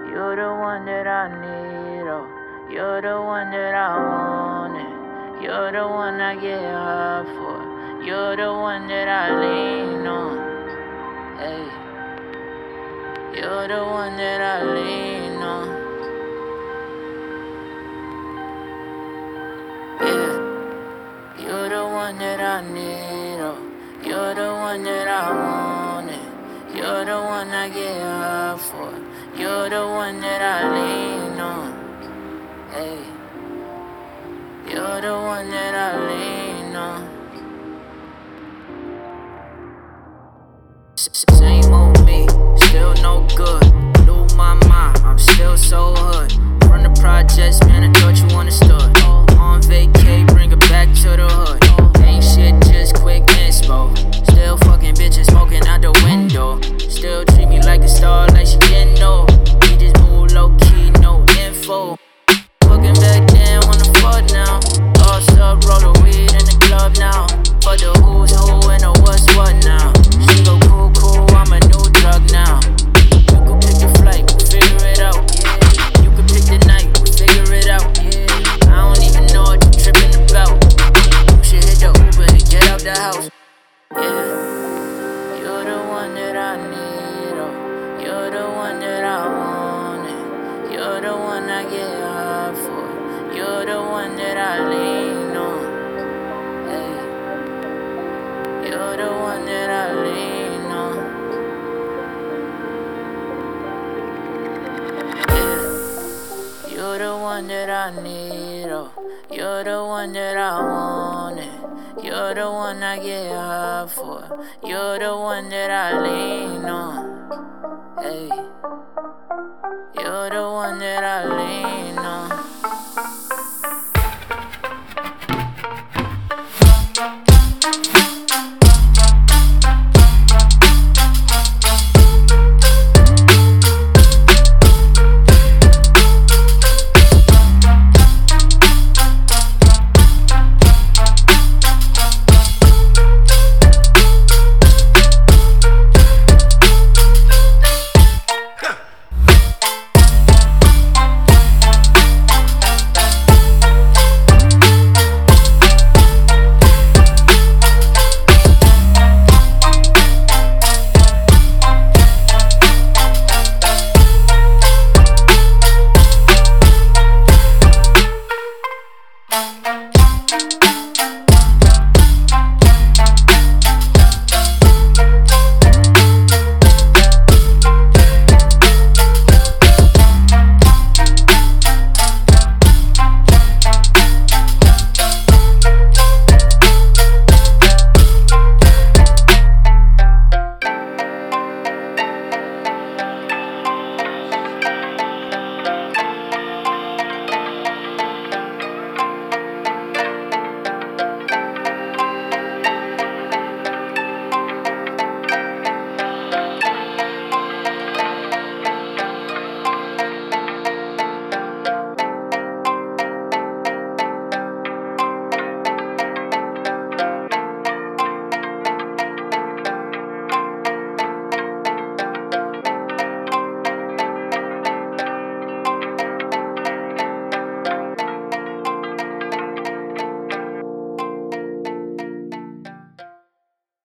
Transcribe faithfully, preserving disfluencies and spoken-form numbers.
You're the one that I need, oh. You're the one that I want it. You're the one I get high for. You're the one that I lean on. Hey. You're the one that I lean on. Yeah. You're the one that I need, oh. You're the one that I want it. You're the one I get high for. You're the one that I lean on. Hey. You're the one that I lean on. Same old me, still no good. Blew my mind, I'm still so hood. From the projects, man, I thought you understood. On vacay, bring it back to the hood. Ain't shit, just quick inspo. Still fucking bitches smoking out the window. Still treat me like a star, like she didn't know. We just move low key, no info. Looking back then, on the flood now. Lost up, roll the weed in the club now. For the who's who and the what's what now. She go cool, cool, I'm a new drug now. You could pick the flight, we'll figure it out. Yeah. You could pick the night, we'll figure it out. Yeah. I don't even know what you're tripping about. You should hit the Uber and get out the house. Yeah. You're the one that I need, oh. You're the one that I want it. You're the one I get high for. You're the one that I lean on. Hey. You're the one that I lean on. Yeah. You're the one that I need, oh. You're the one that I want it. You're the one I get high for. You're the one that I lean on. Hey.